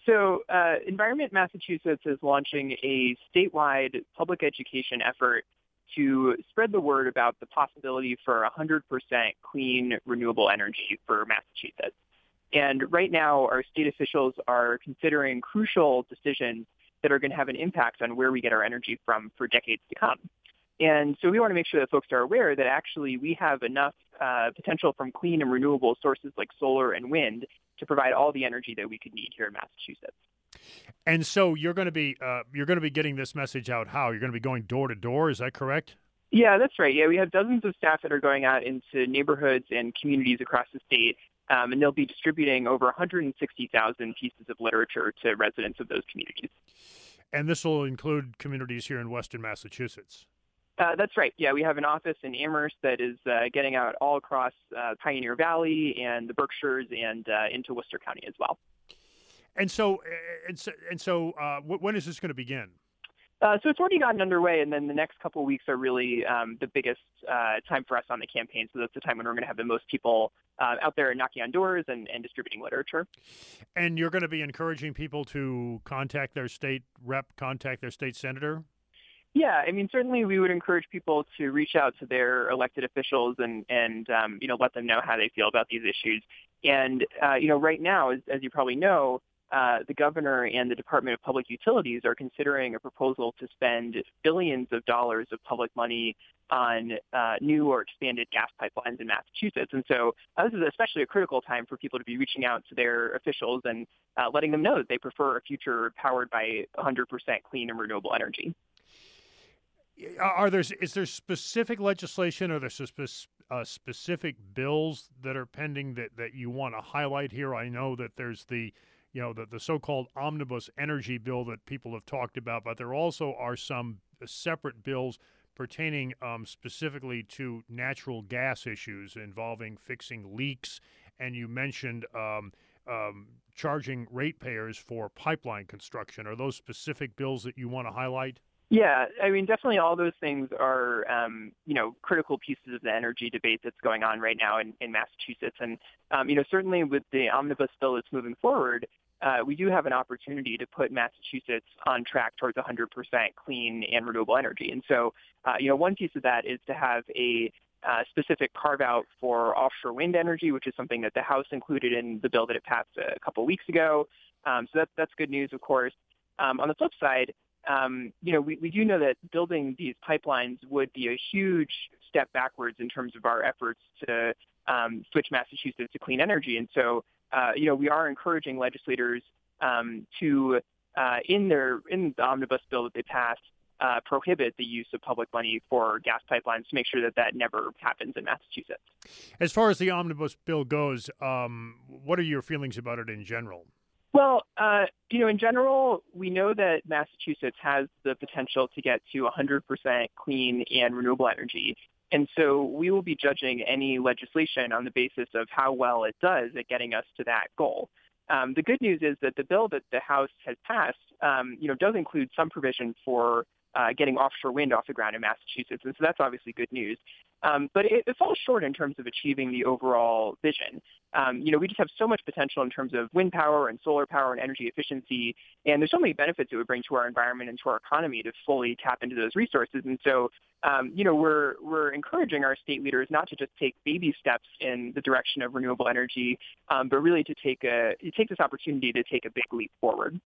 Environment Massachusetts is launching a statewide public education effort to spread the word about the possibility for 100% clean, renewable energy for Massachusetts. And right now, our state officials are considering crucial decisions that are going to have an impact on where we get our energy from for decades to come. And so we want to make sure that folks are aware that actually we have enough potential from clean and renewable sources like solar and wind to provide all the energy that we could need here in Massachusetts. And so you're going to be getting this message out how? You're going to be going door to door, is that correct? Yeah, that's right. Yeah, we have dozens of staff that are going out into neighborhoods and communities across the state, and they'll be distributing over 160,000 pieces of literature to residents of those communities. And this will include communities here in Western Massachusetts. That's right. Yeah, we have an office in Amherst that is getting out all across Pioneer Valley and the Berkshires and into Worcester County as well. And so, when is this going to begin? So it's already gotten underway, and then the next couple of weeks are really the biggest time for us on the campaign. So that's the time when we're going to have the most people out there knocking on doors and distributing literature. And you're going to be encouraging people to contact their state rep, contact their state senator? Yeah, I mean, certainly we would encourage people to reach out to their elected officials and let them know how they feel about these issues. And, right now, as you probably know, the governor and the Department of Public Utilities are considering a proposal to spend billions of dollars of public money on new or expanded gas pipelines in Massachusetts. And so this is especially a critical time for people to be reaching out to their officials and letting them know that they prefer a future powered by 100% clean and renewable energy. Is there specific legislation or there's specific bills that are pending that you want to highlight here? I know that there's the so-called omnibus energy bill that people have talked about, but there also are some separate bills pertaining specifically to natural gas issues involving fixing leaks, and you mentioned charging ratepayers for pipeline construction. Are those specific bills that you want to highlight? Yeah, I mean, definitely all those things are, critical pieces of the energy debate that's going on right now in Massachusetts. And, certainly with the omnibus bill that's moving forward, we do have an opportunity to put Massachusetts on track towards 100% clean and renewable energy. And so, one piece of that is to have a specific carve-out for offshore wind energy, which is something that the House included in the bill that it passed a couple of weeks ago. So that's good news, of course. On the flip side, we do know that building these pipelines would be a huge step backwards in terms of our efforts to switch Massachusetts to clean energy. And so, we are encouraging legislators to, in the omnibus bill that they passed, prohibit the use of public money for gas pipelines to make sure that never happens in Massachusetts. As far as the omnibus bill goes, what are your feelings about it in general? Well, in general, we know that Massachusetts has the potential to get to 100% clean and renewable energy. And so we will be judging any legislation on the basis of how well it does at getting us to that goal. The good news is that the bill that the House has passed, does include some provision for getting offshore wind off the ground in Massachusetts. And so that's obviously good news. But it falls short in terms of achieving the overall vision. We just have so much potential in terms of wind power and solar power and energy efficiency. And there's so many benefits it would bring to our environment and to our economy to fully tap into those resources. And so, we're encouraging our state leaders not to just take baby steps in the direction of renewable energy, but really to take this opportunity to take a big leap forward.